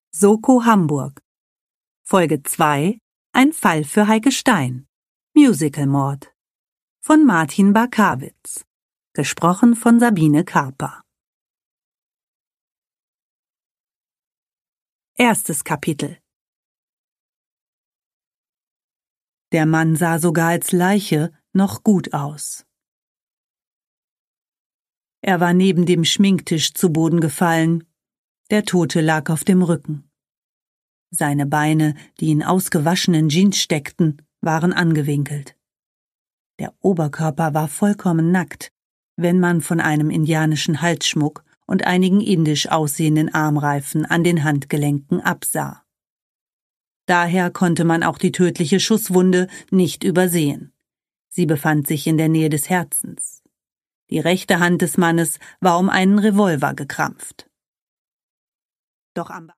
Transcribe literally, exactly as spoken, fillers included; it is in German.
Soko Hamburg. Folge zwei. Ein Fall für Heike Stein. Musicalmord. Von Martin Barkawitz. Gesprochen von Sabine Karper. Erstes Kapitel. Der Mann sah sogar als Leiche noch gut aus. Er war neben dem Schminktisch zu Boden gefallen. Der Tote lag auf dem Rücken. Seine Beine, die in ausgewaschenen Jeans steckten, waren angewinkelt. Der Oberkörper war vollkommen nackt, wenn man von einem indianischen Halsschmuck und einigen indisch aussehenden Armreifen an den Handgelenken absah. Daher konnte man auch die tödliche Schusswunde nicht übersehen. Sie befand sich in der Nähe des Herzens. Die rechte Hand des Mannes war um einen Revolver gekrampft. Doch am